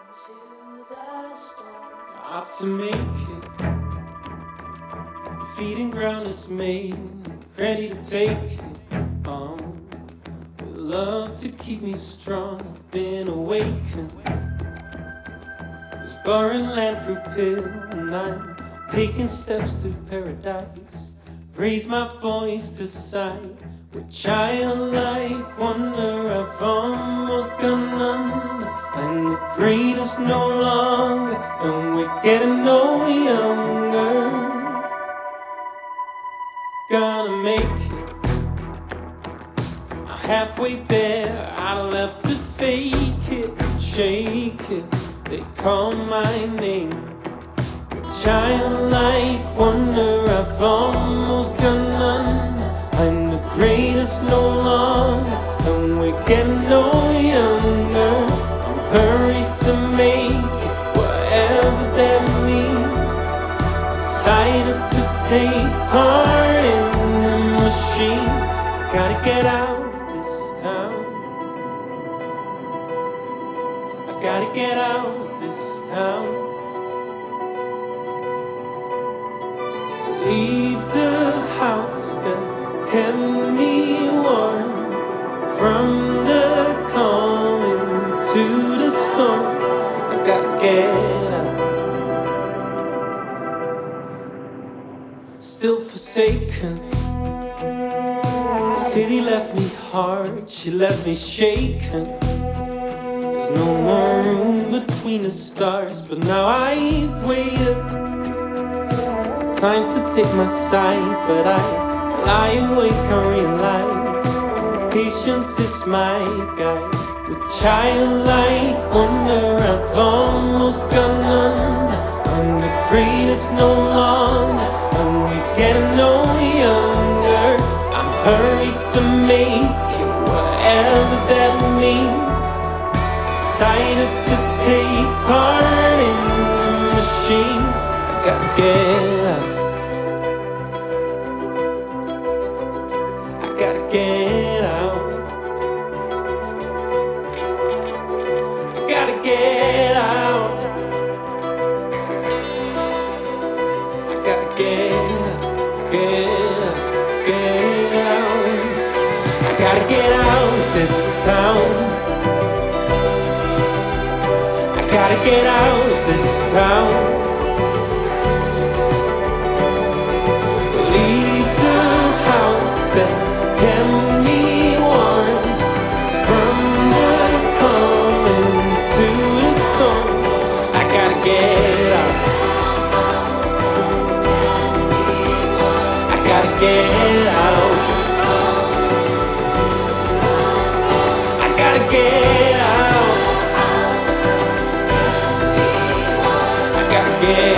into the storm. Off to make it. Feeding ground is made, ready to take it on. With love to keep me strong, I've been awakened. This barren land propel, and I'm taking steps to paradise. Raise my voice to sight. With childlike wonder, I've almost gone under. I'm the greatest no longer, and we're getting no younger. Gonna make it. I'm halfway there, I left to fake it, shake it. They call my name. With childlike wonder, I've almost gone under. I'm the greatest no longer, and we're getting no younger. I'm hurried to make it, whatever that means. Decided to take part in the machine. Gotta get out of this town. I gotta get out of this town. Leave the house that kept me warm from the calm into the storm. I gotta get out. Still forsaken. City left me hard, she left me shaken. There's no more room between the stars, but now I've waited. Time to take my side, but I lie awake and realize patience is my guide. With childlike wonder, I've almost gone under. I'm the greatest no longer, and we're getting no younger. I'm hurried to make it, whatever that means. Decided to take part in the machine. I gotta get out. I gotta get out. I gotta get out. I gotta get out, get out, get out. I gotta get out of this town. I gotta get out of this town. Leave the house that kept me warm from the calm into the storm. I gotta get out. I gotta get out. I gotta get out. I gotta get